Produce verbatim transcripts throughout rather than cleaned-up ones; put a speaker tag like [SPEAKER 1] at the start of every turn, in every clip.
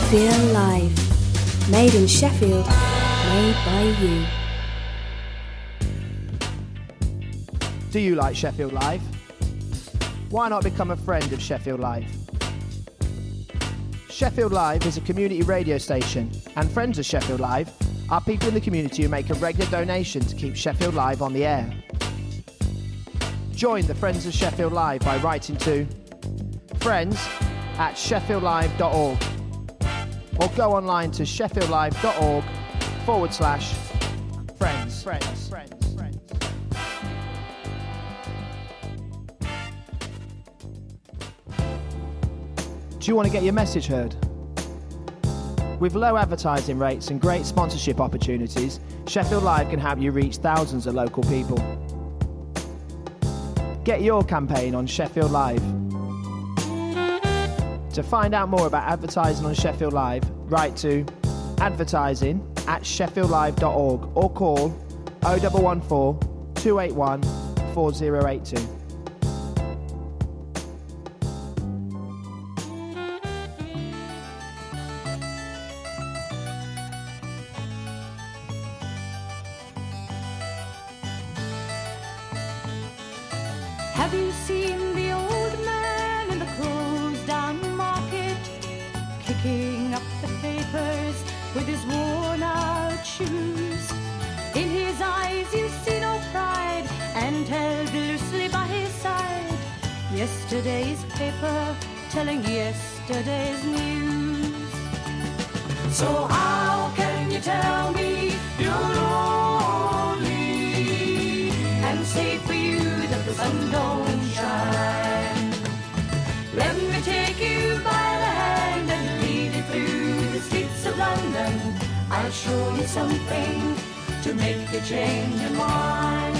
[SPEAKER 1] Sheffield Live. Made in Sheffield, made by you.
[SPEAKER 2] Do you like Sheffield Live? Why not become a friend of Sheffield Live? Sheffield Live is a community radio station, and friends of Sheffield Live are people in the community who make a regular donation to keep Sheffield Live on the air. Join the Friends of Sheffield Live by writing to friends at sheffield live dot org or go online to sheffield live dot org forward slash friends. Friends. Friends. Friends. Do you want to get your message heard? With low advertising rates and great sponsorship opportunities, Sheffield Live can help you reach thousands of local people. Get your campaign on Sheffield Live. To find out more about advertising on Sheffield Live, write to advertising at sheffield live dot org or call oh one one four, two eight one, four oh eight two.
[SPEAKER 3] Have you seen the old man in the closed down market, kicking up the papers with his worn out shoes? In his eyes you see no pride, and held loosely by his side yesterday's paper telling yesterday's news. So how can you tell me you're lonely and say for you that the sun don't shine? Let me take you by the hand and lead you through the streets of London. I'll show you something to make you change your mind.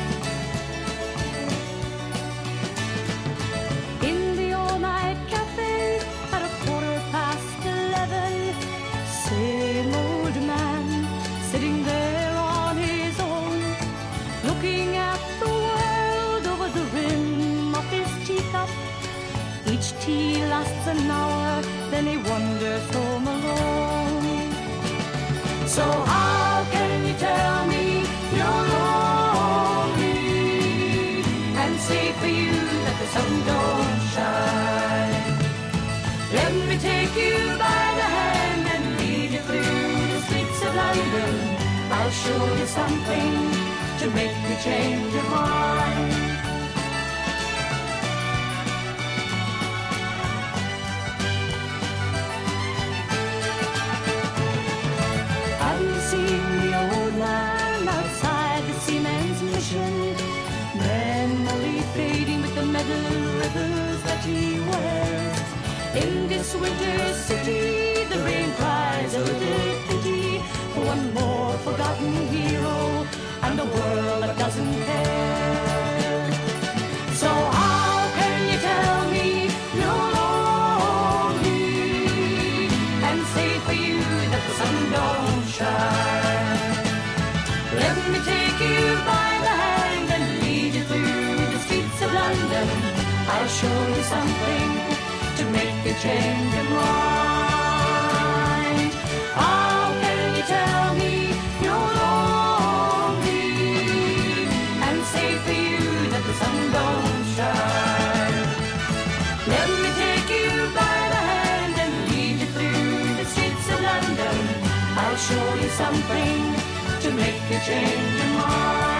[SPEAKER 3] In the all-night cafe at a quarter past eleven, same old man sitting there on his own, looking at the world over the rim of his teacup. Each tea lasts an hour, then he wanders home alone. So how can you tell me you're lonely and say for you that the sun don't shine? Let me take you by the hand and lead you through the streets of London. I'll show you something to make you change your mind. Have you seen the old man outside the Seaman's Mission? Memory fading with the metal ribbons that he wears. In this winter city, the rain cries a little pity for one more forgotten hero and a world that doesn't care. So how can you tell me you're lonely and say for you that the sun don't shine? Let me take you by the hand and lead you through the streets of London. I'll show you something to make you change your mind. How can you tell me you're lonely and say for you that the sun don't shine? Let me take you by the hand and lead you through the streets of London. I'll show you something to make you change your mind.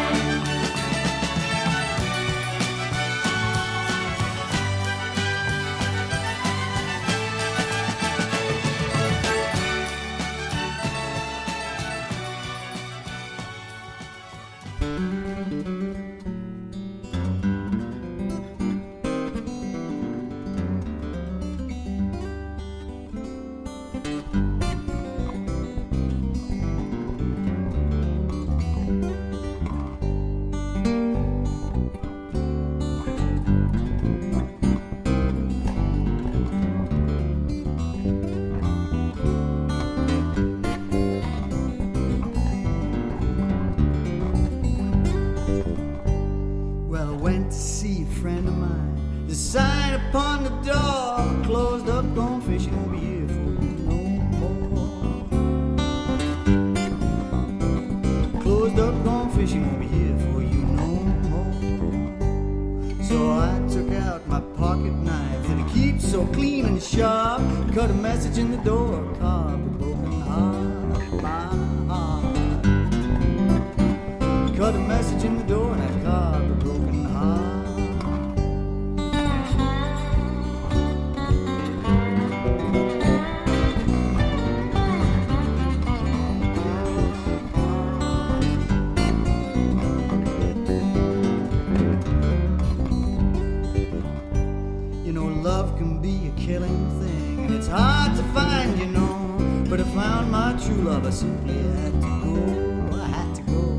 [SPEAKER 4] fishing won't be here for you no more. So I took out my pocket knife that it keeps so clean and sharp, cut a message in the door, carved a broken heart, my heart. Cut a message in the door and I carved a broken heart. Love can be a killing thing, and it's hard to find, you know. But I found my true love, I simply had to go, I had to go.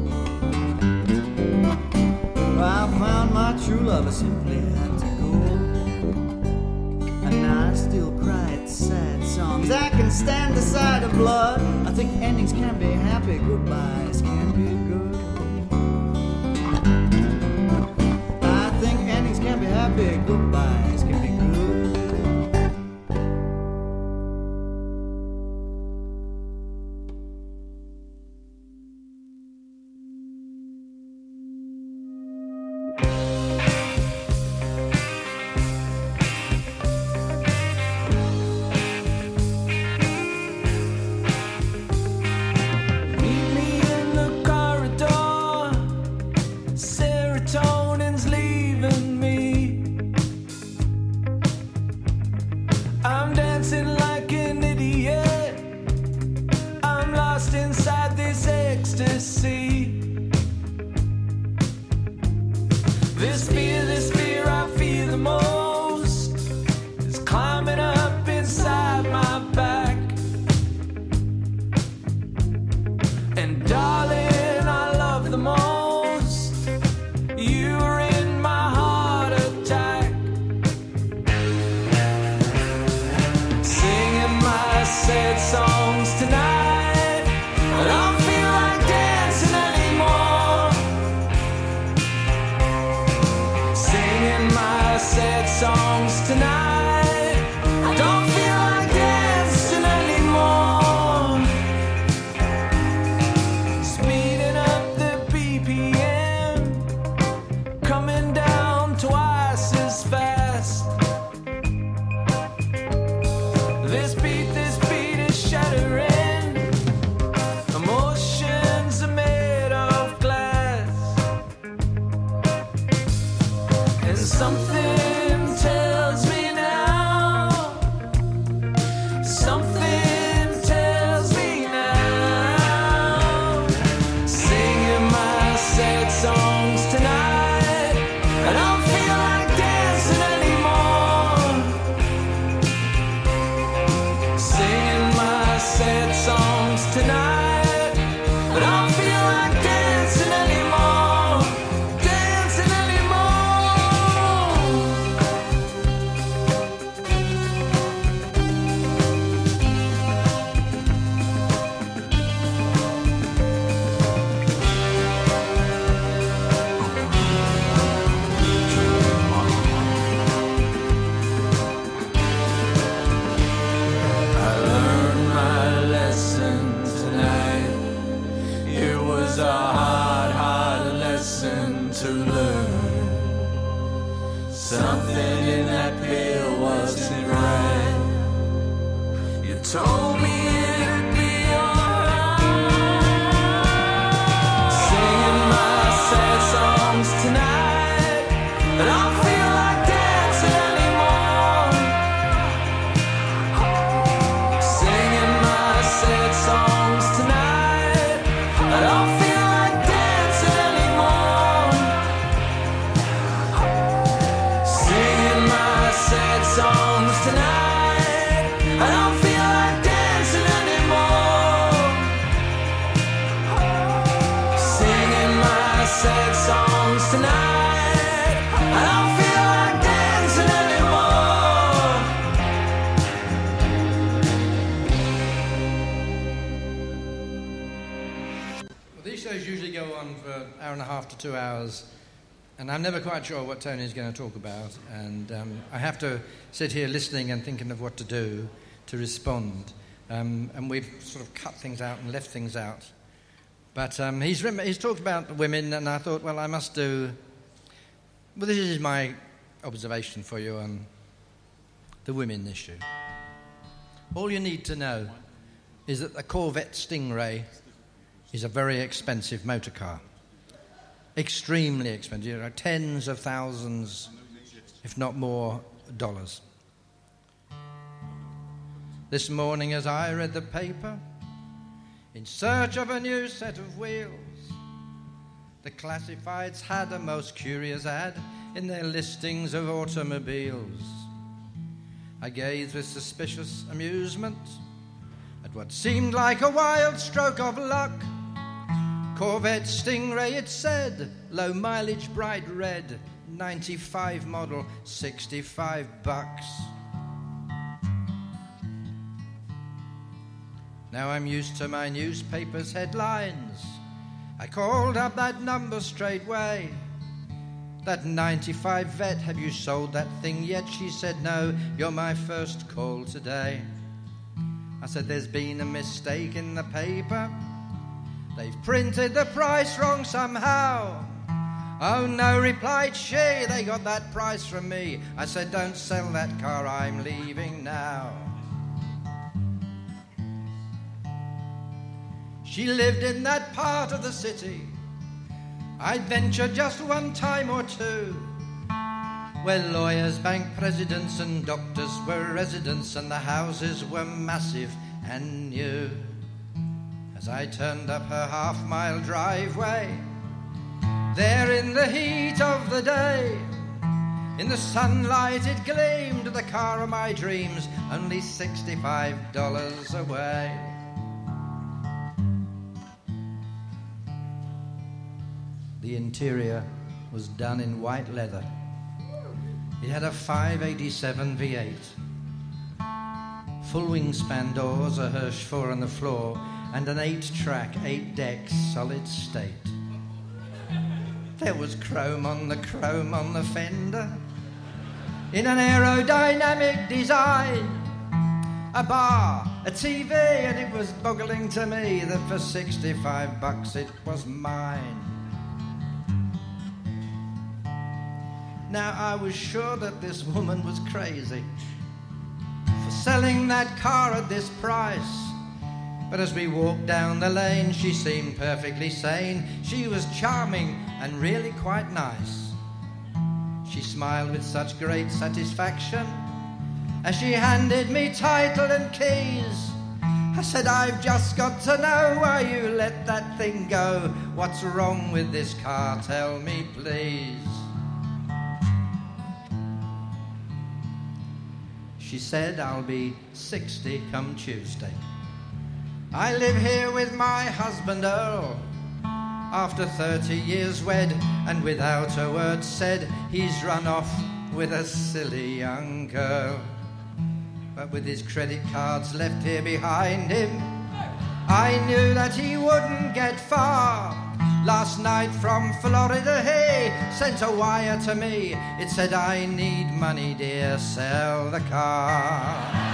[SPEAKER 4] I found my true love, I simply had to go. And now I still cry at sad songs, I can stand the sight of blood. I think endings can be happy, goodbyes can be good. I think endings can be happy, goodbyes can be good.
[SPEAKER 5] Two hours, and I'm never quite sure what Tony's going to talk about, and um, I have to sit here listening and thinking of what to do to respond, um, and we've sort of cut things out and left things out But um, he's, rem- he's talked about the women, and I thought, well, I must do... Well, this is my observation for you on the women issue. All you need to know is that the Corvette Stingray is a very expensive motor car. Extremely expensive. You know, tens of thousands, if not more, dollars. This morning as I read the paper, in search of a new set of wheels, the classifieds had a most curious ad in their listings of automobiles. I gazed with suspicious amusement at what seemed like a wild stroke of luck. Corvette Stingray, it said, low mileage, bright red, ninety-five model, sixty-five bucks. Now I'm used to my newspaper's headlines. I called up that number straightway. That ninety-five vet, have you sold that thing yet? She said, no, you're my first call today. I said, there's been a mistake in the paper. They've printed the price wrong somehow. Oh no, replied she, they got that price from me. I said, don't sell that car, I'm leaving now. She lived in that part of the city I'd venture just one time or two, where lawyers, bank presidents and doctors were residents, and the houses were massive and new. As I turned up her half-mile driveway, there in the heat of the day, in the sunlight it gleamed, the car of my dreams, only sixty-five dollars away. The interior was done in white leather. It had a five eighty-seven V eight, full wingspan doors, a Hirsch four on the floor, and an eight-track, eight-deck solid state. There was chrome on the chrome on the fender, in an aerodynamic design, a bar, a T V, and it was boggling to me that for sixty-five bucks it was mine. Now, I was sure that this woman was crazy for selling that car at this price. But as we walked down the lane, she seemed perfectly sane. She was charming and really quite nice. She smiled with such great satisfaction as she handed me title and keys. I said, I've just got to know why you let that thing go. What's wrong with this car? Tell me, please. She said, I'll be sixty come Tuesday. I live here with my husband Earl. After thirty years wed, and without a word said, he's run off with a silly young girl. But with his credit cards left here behind him, I knew that he wouldn't get far. Last night from Florida he sent a wire to me. It said, I need money, dear, sell the car.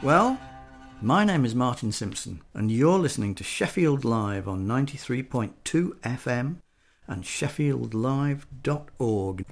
[SPEAKER 4] Well, my name is Martin Simpson, and you're listening to Sheffield Live on ninety-three point two F M and sheffield live dot org.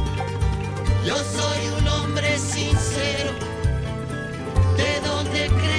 [SPEAKER 6] Yo soy un hombre sincero, ¿de dónde crees?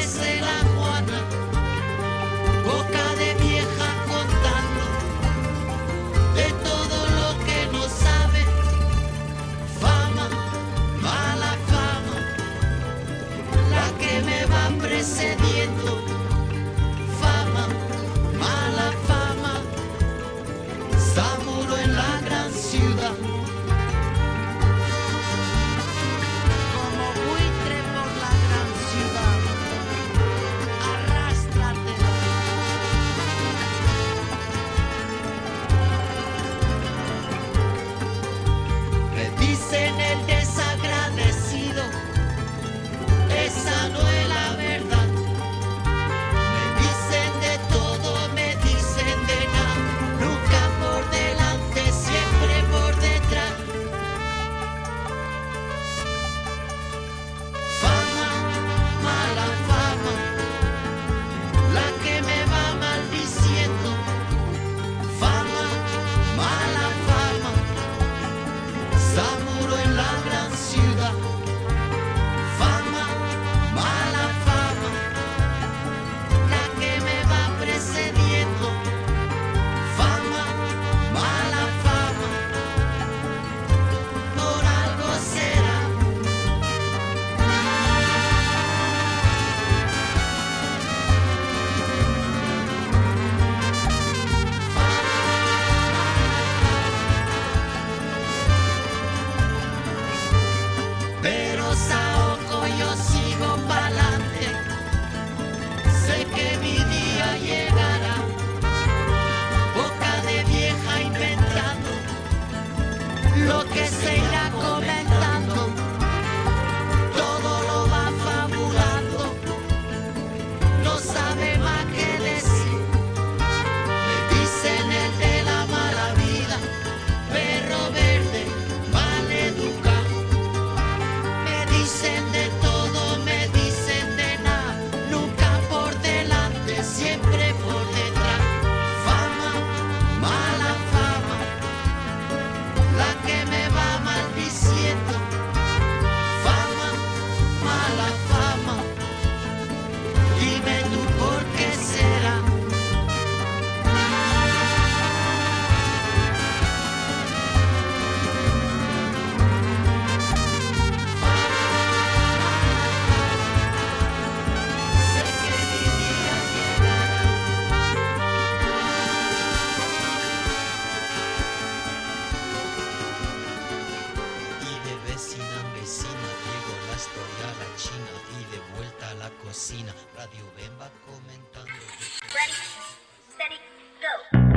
[SPEAKER 6] Rossina, Radio Bemba commentando.
[SPEAKER 7] Ready, steady, go.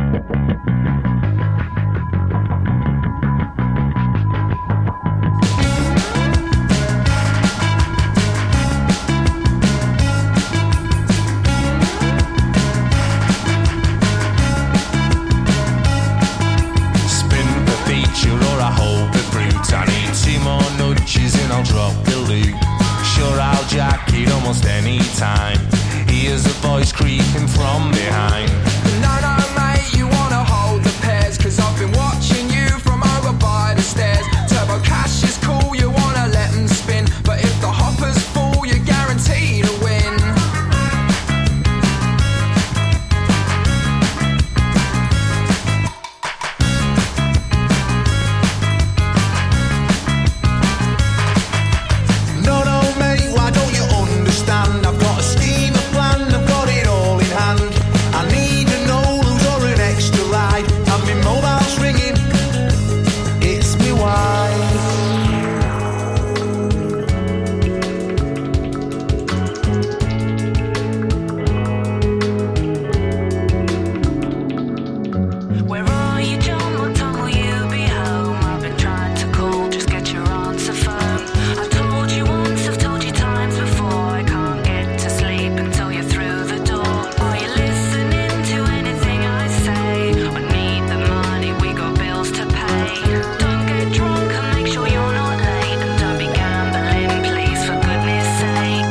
[SPEAKER 8] I need two more nudges and I'll drop the loot. Sure, I'll jack it almost any time. Here's a voice creeping from behind.
[SPEAKER 9] No, no, mate, you wanna hold the pairs, cause I've been watching you from over by the stairs. Turbo Cash is cool, you wanna let them spin, but if the hopper's full, you're guaranteed to win.
[SPEAKER 8] I've got a scheme, a plan, I've got it all in hand. I need an Olus or an extra ride, and my mobile's ringing, it's me wife.
[SPEAKER 10] Where are you, John? What time will you be home? I've been trying to call, just get your answer phone. I've told you once, I've told you times before, I can't get to sleep until you're through the door. Are you listening to anything I say? I need the money, we got bills to pay. Don't get drunk and make sure you're not late, and don't be gambling, please, for goodness sake.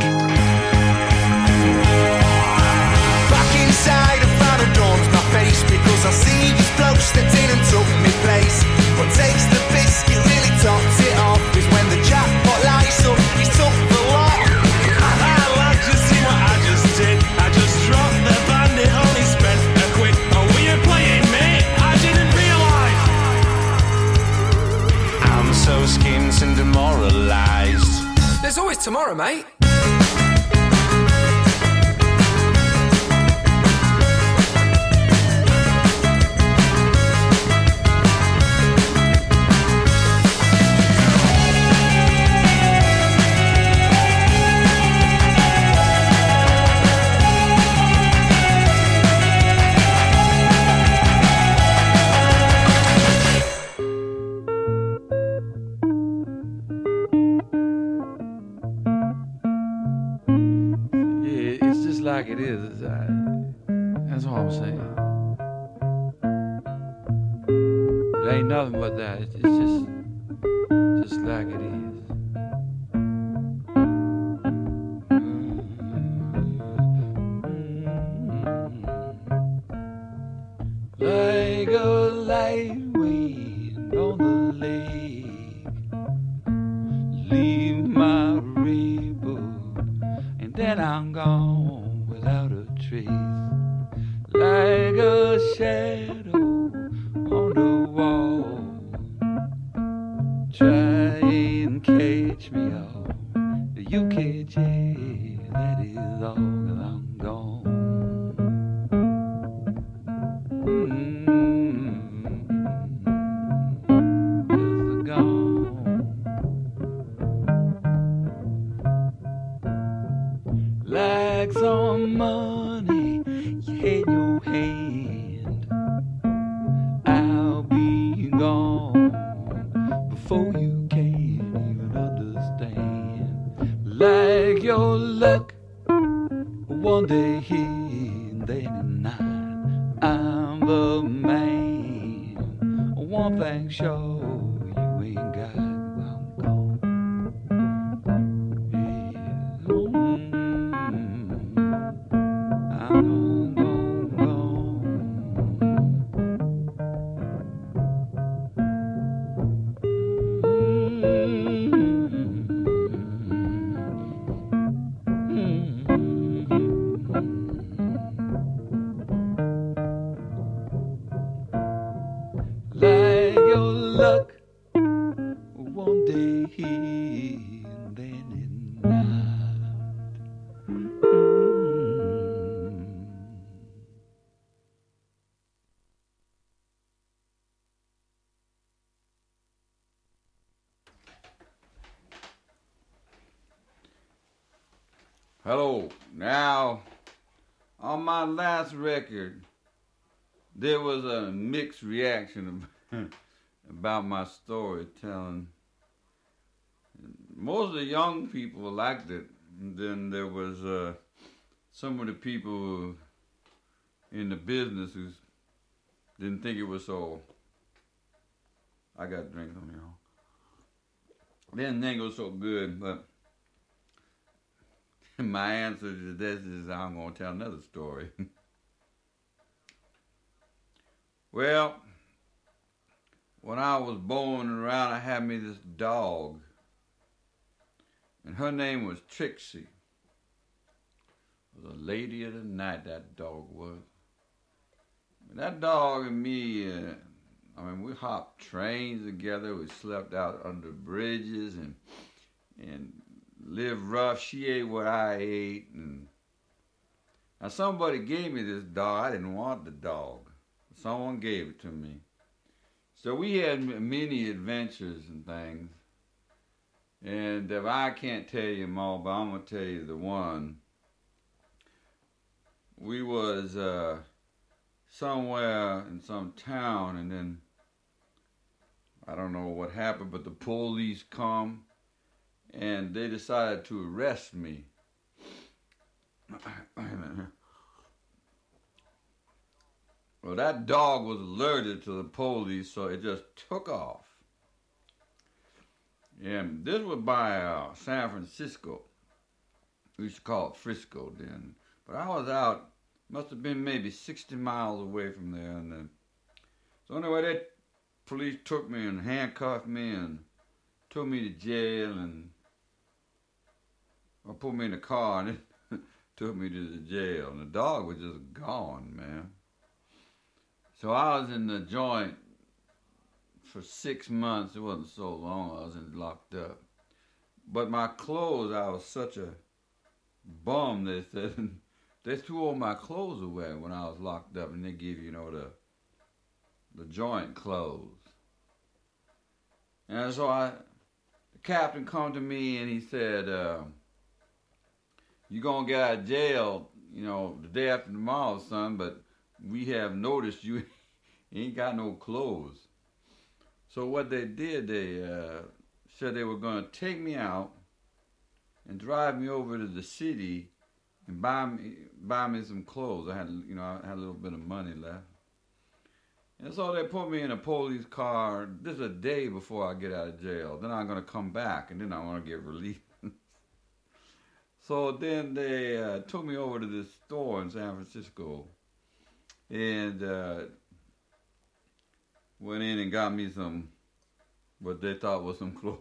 [SPEAKER 8] Back inside, I found a dawn's my face, because I see this bloke stepped in and took me place. What takes the biscuit really tops it off is when the jackpot lights up, he's took the lot.
[SPEAKER 11] I'd like to see what I just did. I just dropped the bandit, only spent a quid. Oh, were you playing, mate? I didn't realise.
[SPEAKER 8] I'm so skint and demoralised.
[SPEAKER 9] There's always tomorrow, mate.
[SPEAKER 12] Like it is. I, that's all I'm saying. There ain't nothing but that. It's, it's just, just like it is. Like a light wind on the lake, leave my rainbow, and then I'm gone without a trace, like a shadow on the wall. Try and catch me all, you can't, yeah, that is all, 'cause I'm gone. Mm-hmm. Just gone. Like some money you had in your hand, I'll be gone before you can even understand. Like your luck, one day here and then at night, I'm the man. One thing sure, you ain't got, I'm gone. Yeah. I'm gone, gone, like your luck, one day here and then at night. Hello. Now, on my last record, there was a mixed reaction about my storytelling. Most of the young people liked it. And then there was uh, some of the people in the business who didn't think it was so. I got drinks on me, y'all. Didn't think it was so good, but my answer to this is I'm going to tell another story. Well, when I was born around, I had me this dog. And her name was Trixie. It was a lady of the night, that dog was. And that dog and me, uh, I mean, we hopped trains together. We slept out under bridges and and lived rough. She ate what I ate. And now somebody gave me this dog. I didn't want the dog. Someone gave it to me. So we had many adventures and things. And if I can't tell you them all, but I'm going to tell you the one. We was uh, somewhere in some town, and then I don't know what happened, but the police come, and they decided to arrest me. Well, that dog was alerted to the police, so it just took off. And this was by uh, San Francisco. We used to call it Frisco then. But I was out, must have been maybe sixty miles away from there. And then, so anyway, that police took me and handcuffed me and took me to jail and or put me in a car and it took me to the jail. And the dog was just gone, man. So I was in the joint for six months. It wasn't so long. I was in, locked up. But my clothes, I was such a bum, they said. They threw all my clothes away when I was locked up, and they give you, you know, the the joint clothes. And so I, the captain come to me and he said, uh, "You gonna get out of jail, you know, the day after tomorrow, son. But we have noticed you ain't got no clothes." So what they did, they uh, said they were going to take me out and drive me over to the city and buy me buy me some clothes. I had, you know, I had a little bit of money left. And so they put me in a police car. This is a day before I get out of jail. Then I'm going to come back, and then I want to get released. So then they uh, took me over to this store in San Francisco and uh, went in and got me some, what they thought was some clothes.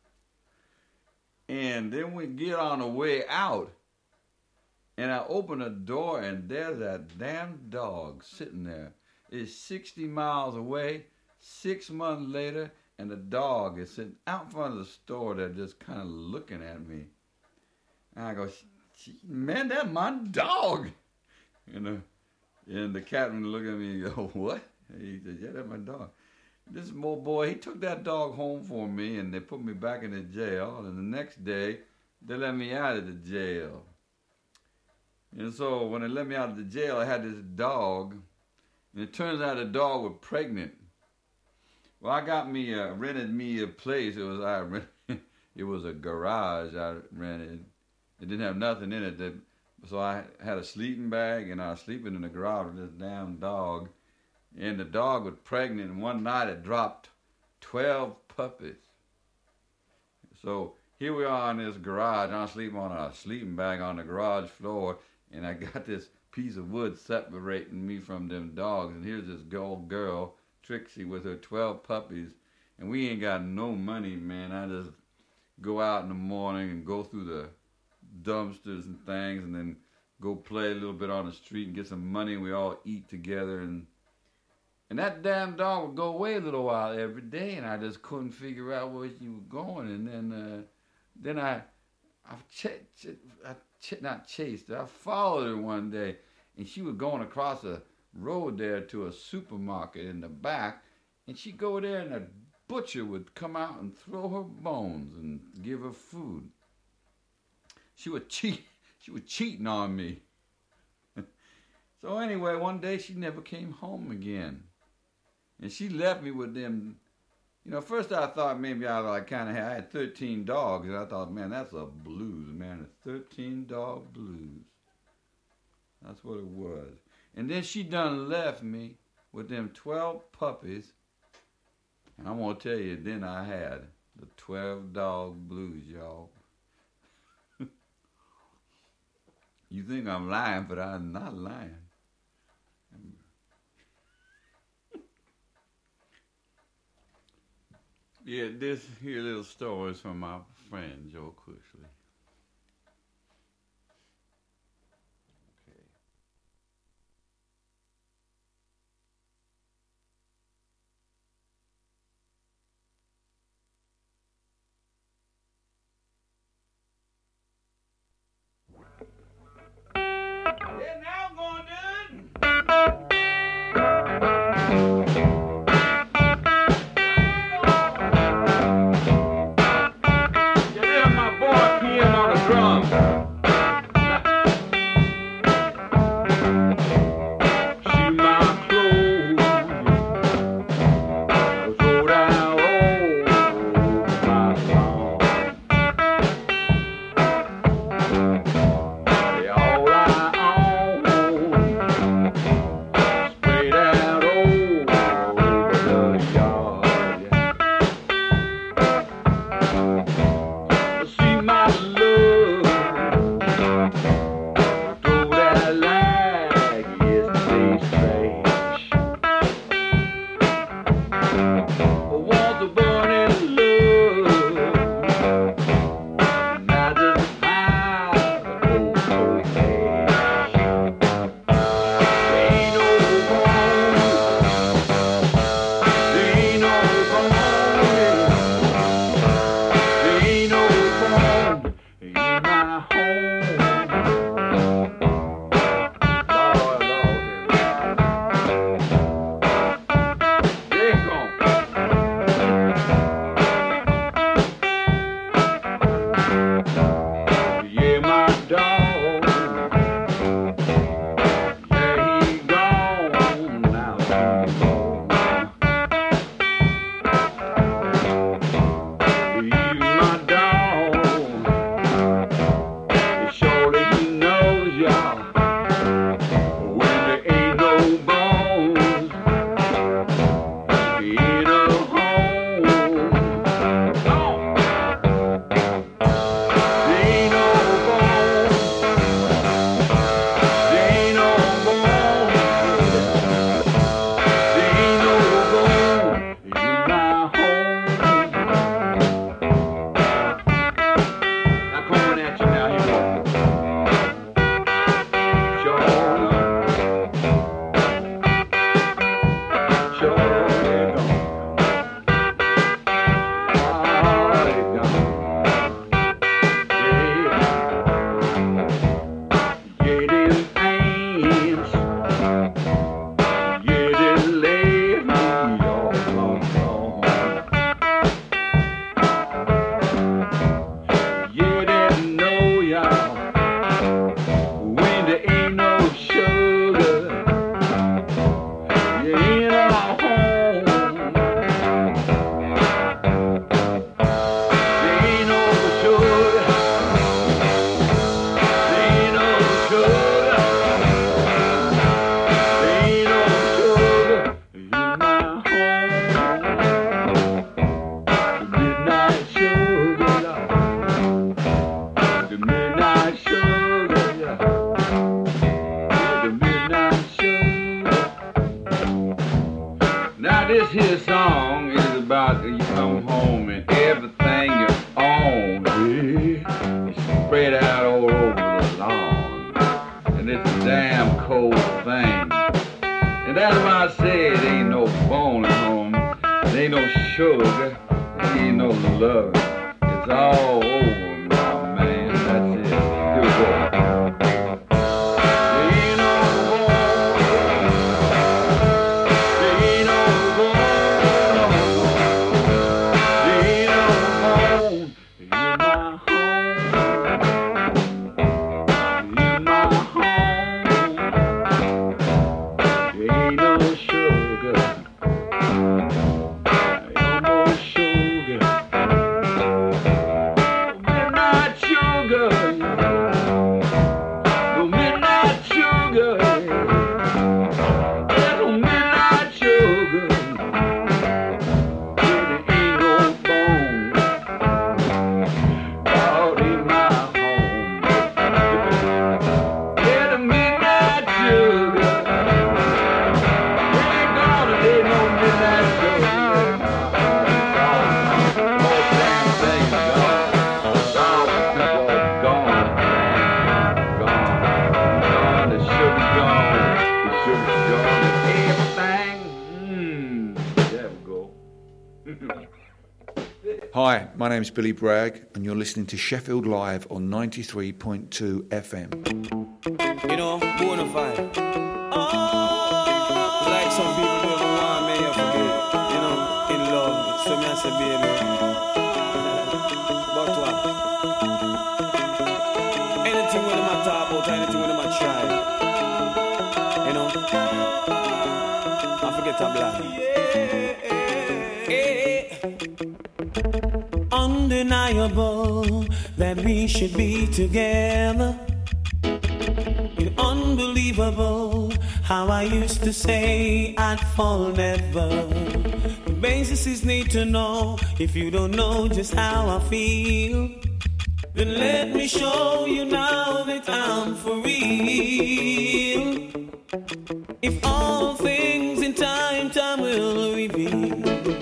[SPEAKER 12] And then we get on the way out, and I open the door, and there's that damn dog sitting there. It's sixty miles away, six months later, and the dog is sitting out in front of the store there just kind of looking at me. And I go, "Man, that's my dog." You know, and the captain looked at me and go, "What?" He said, "Yeah, that's my dog." This old boy, he took that dog home for me, and they put me back in the jail. And the next day, they let me out of the jail. And so when they let me out of the jail, I had this dog, and it turns out the dog was pregnant. Well, I got me, uh, rented me a place. It was I rented, it was a garage I rented. It didn't have nothing in it. That, so I had a sleeping bag, and I was sleeping in the garage with this damn dog. And the dog was pregnant, and one night it dropped twelve puppies. So here we are in this garage. I'm sleeping on a sleeping bag on the garage floor, and I got this piece of wood separating me from them dogs. And here's this old girl, Trixie, with her twelve puppies, and we ain't got no money, man. I just go out in the morning and go through the dumpsters and things, and then go play a little bit on the street and get some money, and we all eat together. And And that damn dog would go away a little while every day, and I just couldn't figure out where she was going. And then, uh, then I, I, ch- ch- I ch- not chased her. I followed her one day, and she was going across a road there to a supermarket in the back, and she'd go there, and a butcher would come out and throw her bones and give her food. She would cheat. She was cheating on me. So anyway, one day she never came home again. And she left me with them. You know, first I thought maybe I like kind of had, I had thirteen dogs, and I thought, man, that's a blues, man, a thirteen dog blues. That's what it was. And then she done left me with them twelve puppies, and I'm gonna tell you, then I had the twelve dog blues, y'all. You think I'm lying, but I'm not lying. Yeah, this here little story is from my friend Joe Cushly. Okay. Yeah, now I'm going to Yeah, there's my boy P
[SPEAKER 13] My name's Billy Bragg, and you're listening to Sheffield Live on ninety-three point two F M.
[SPEAKER 14] You know, bona fide. Oh, like some people do ever want me, I forget. You know, in love. So me I say, baby. But what? Anything with them I talk about, anything with them I try. You know, I forget to blind.
[SPEAKER 15] Undeniable that we should be together. It's unbelievable how I used to say I'd fall never. The basis is need to know. If you don't know just how I feel, then let me show you now that I'm for real. If all things in time, time will reveal.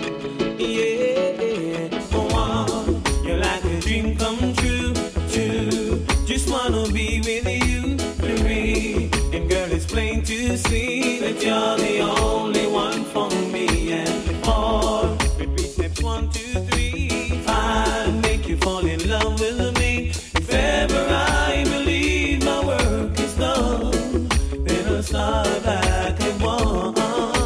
[SPEAKER 15] Yeah, go on, you're like a dream come true, true. Just wanna be with you, free. And girl, it's plain to see that you're the only one for me. And four, repeat steps one, two, three, five, make you fall in love with me. If ever I believe my work is done, then I'll start back at one.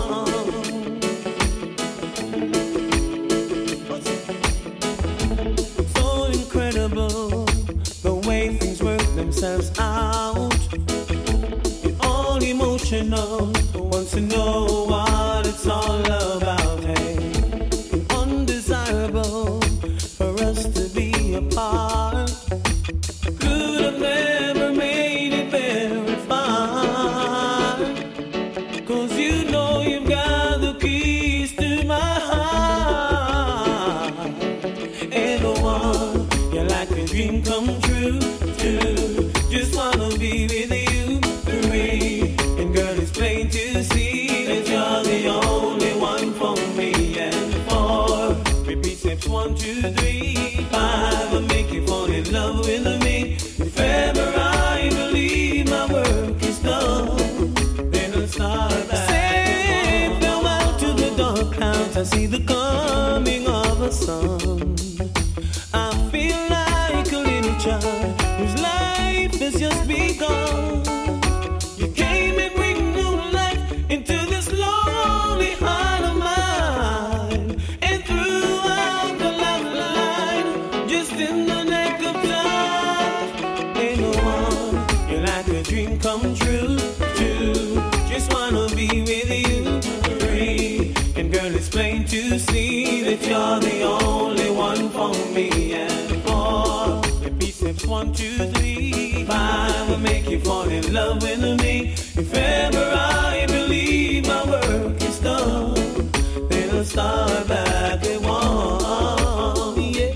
[SPEAKER 15] So incredible the way things work themselves out. It's all emotional. Wants to know what it's all about. Hey, it's undesirable for us to be apart. Could have never made it very far. Cause you know you've got the keys to my heart. And the one, you're like a dream come true, too. Just wanna be with you, three. And girl, it's plain to see that you're the only one for me. And four, repeat steps one, two, three, five, I'll make you fall in love with me. If ever I believe my work is done, then I'll start back. Say farewell to the dark clouds, I see the coming of a sun. I feel like a little child whose life has just begun. You came and bring new life into this lonely heart of mine. And throughout the lifeline, just in the nick of time, ain't no one, you're like a dream come true, too. Just wanna be with you, free. And girl, it's plain to see that you're the only one for me. And four, repeat steps one, two, three, five, will make you fall in love with me. If ever I believe my work is done, then I'll start back at one. Yeah,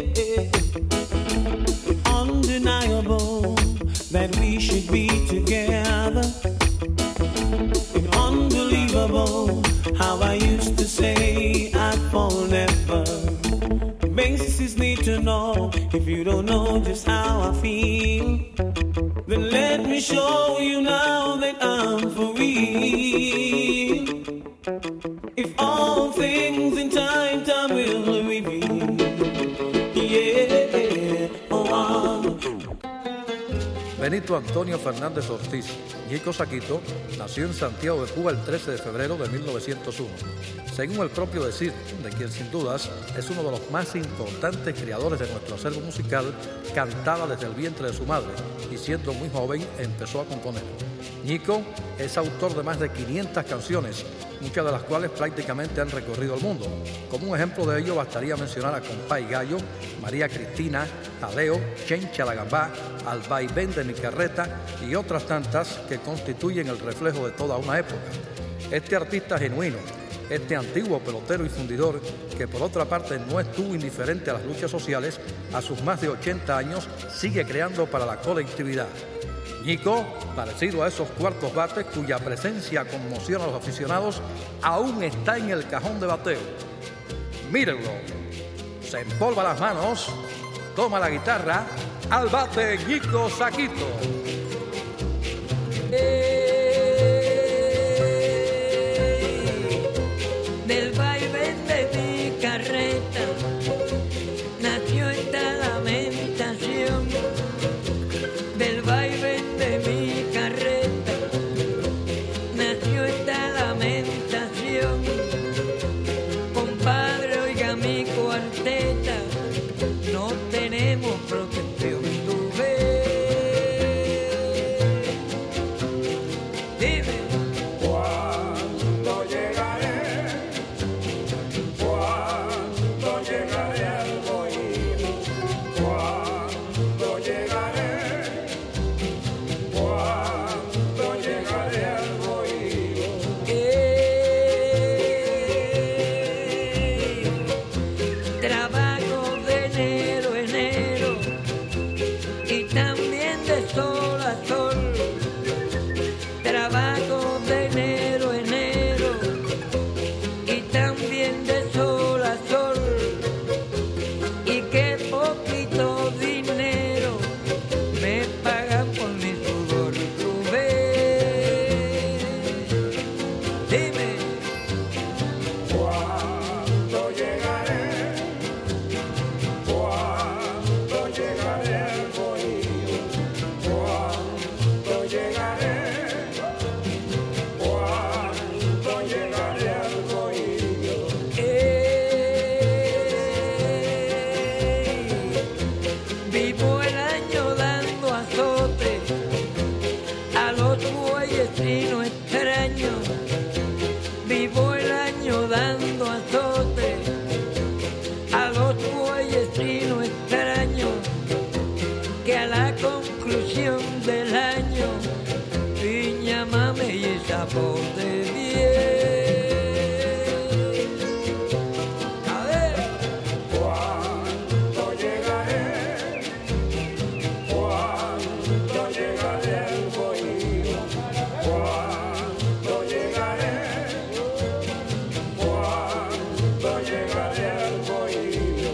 [SPEAKER 15] undeniable that we should be together. It's unbelievable how I used to say I'd fall never. Basis need to know. If you don't know just how I feel, then let me show you now that I'm for real. If all things in time, time will reveal. Yeah, oh,
[SPEAKER 16] Benito Antonio Fernández Ortiz, Ñico Saquito, nació en Santiago de Cuba el trece de febrero de mil novecientos uno. Según el propio decir, de quien sin dudas es uno de los más importantes creadores de nuestro acervo musical, cantaba desde el vientre de su madre y siendo muy joven empezó a componer. Ñico es autor de más de quinientas canciones, muchas de las cuales prácticamente han recorrido el mundo. Como un ejemplo de ello bastaría mencionar a Compá y Gallo, María Cristina, Jaleo, Chencha la Gambá, Al Vaivén de mi Carreta y otras tantas que constituyen el reflejo de toda una época. Este artista genuino, este antiguo pelotero y fundidor, que por otra parte no estuvo indiferente a las luchas sociales, a sus más de ochenta años sigue creando para la colectividad. Ñico, parecido a esos cuartos bates cuya presencia conmociona a los aficionados, aún está en el cajón de bateo. Mírenlo, se empolva las manos, toma la guitarra, al bate Ñico Saquito.
[SPEAKER 17] Del vaivén de mi carreta nació el tenemos protección, tú ves. Dime.
[SPEAKER 11] ¿Cuándo llegaré? ¿Cuándo llegaré al bohío? ¿Cuándo llegaré? ¿Cuándo llegaré al bohío?
[SPEAKER 17] Eh, trabajo de enero a enero y también de sol a sol. Trabajo de enero a enero y también de sol a sol. Y qué poquito dinero me pagan por mi sudor, tú ves. Dime.
[SPEAKER 11] ¿Cuándo llegaré? ¿Cuándo llegaré al bohío? ¿Cuándo llegaré? ¿Cuándo llegaré al bohío?
[SPEAKER 17] Vivo el año dando azote a los bueyes y no extraño. Vivo el año dando azote a los bueyes y no extraño que a la conclusión del año piña, mame y zapote bien. A ver.
[SPEAKER 11] ¿Cuándo llegaré? ¿Cuándo llegaré al bohío? ¿Cuándo llegaré? ¿Cuándo llegaré al bohío?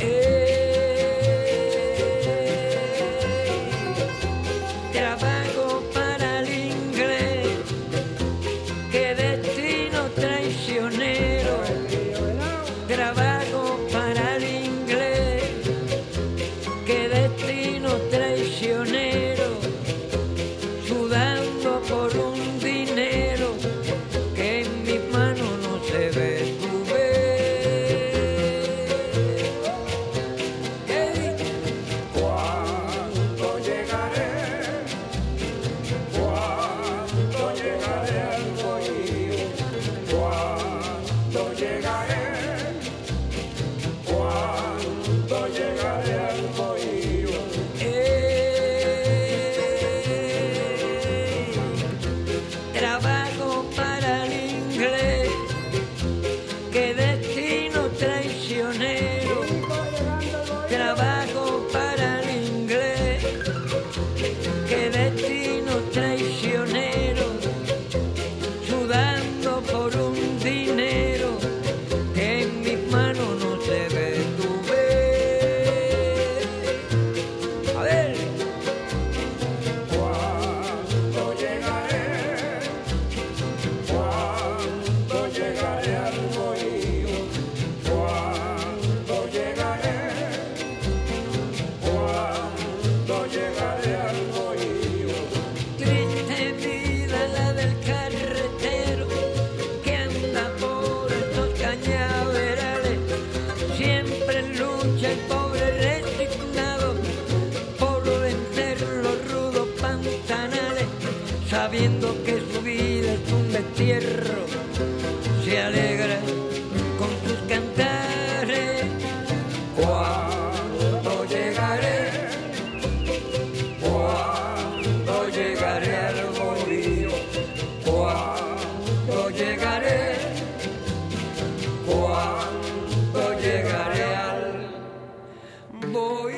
[SPEAKER 17] Trabajo para el inglés, qué destino traicionero. Trabajo para el inglés, qué destino traicionero. Sudando por un dinero que en mis manos no se ve, tú ves. ¿Qué dices?
[SPEAKER 11] ¿Cuándo llegaré? ¿Cuándo llegaré al bohío? ¿Cuándo llegaré? ¿Cuándo llegaré al bohío?
[SPEAKER 17] Trabajo para el inglés, qué destino traicionero. Trabajo para el inglés, qué destino traicionero. Sudando por un dinero que en mis manos no se ve, tú ves. A ver.
[SPEAKER 11] ¿Cuándo llegaré? ¿Cuándo llegaré al bohío? ¿Cuándo llegaré? ¿Cuándo llegaré al bohío?
[SPEAKER 17] Triste vida la del carretero que anda por estos cañaverales. Siempre lucha el pobre resignado por vencer los rudos pantanales, sabiendo que su vida es un destierro. Se alegra con sus cantares. ¿Cuándo llegaré? ¿Cuándo llegaré al bohío? ¿Cuándo llegaré? ¿Cuándo llegaré al bohío?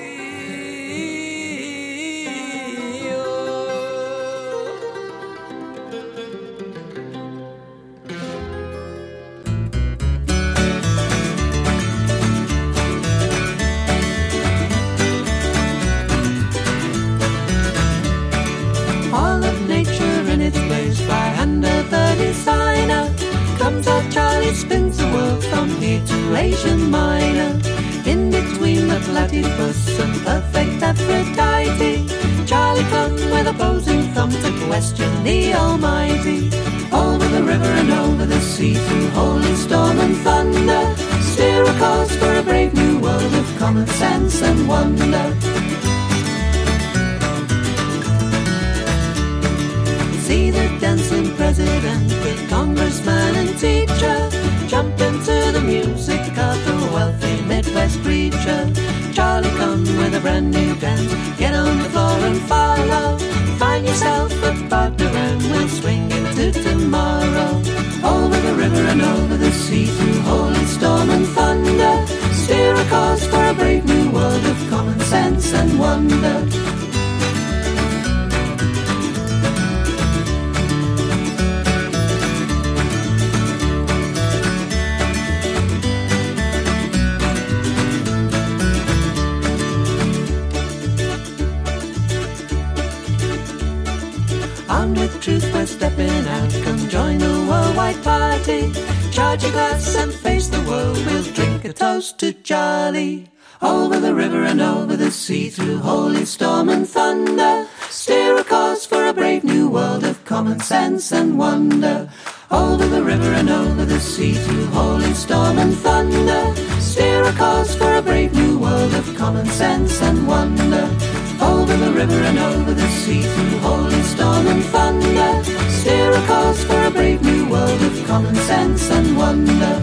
[SPEAKER 15] All of nature in its place by hand of the designer. Comes out Charlie, spins the world from here to Asia Minor. In between the platypus and perfect Aphrodite, Charlie come with opposing thumb to question the Almighty. Over the river and over the sea, through holy storm and thunder, steer a course for a brave new world of
[SPEAKER 18] common sense and wonder. See the dancing president with congressman and teacher jump into the music of the wealthy Midwest preacher. Charlie, come with a brand new dance, get on the floor and follow. Find yourself a partner and we'll swing into tomorrow. Over the river and over the sea, through holy storm and thunder, steer a course for a brave new world of common sense and wonder. Armed with truth, we're stepping out. Come join the worldwide party. Charge your glass and face the world. We'll drink a toast to Charlie. Over the river and over the sea, through holy storm and thunder, steer a course for a brave new world of common sense and wonder. Over the river and over the sea, through holy storm and thunder, steer a course for a brave new world of common sense and wonder. Over the river and over the sea, through holy storm and thunder, steer a course for a brave new world of common sense and wonder.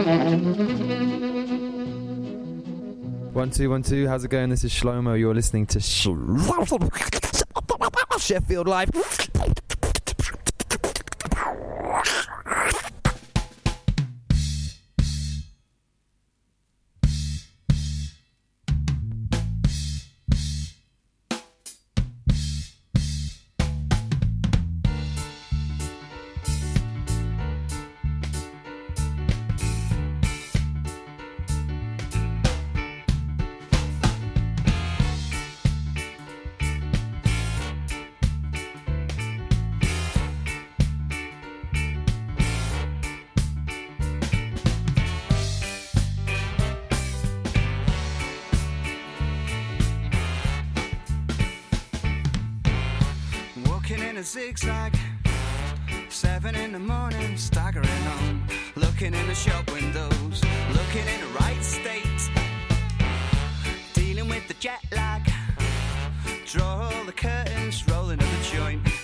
[SPEAKER 19] One, two, one, two. How's it going? This is Shlomo. You're listening to Sh- Sheffield Live.
[SPEAKER 20] Zigzag, seven in the morning, staggering home, looking in the shop windows, looking in the right state, dealing with the jet lag, draw all the curtains, rolling up the joint,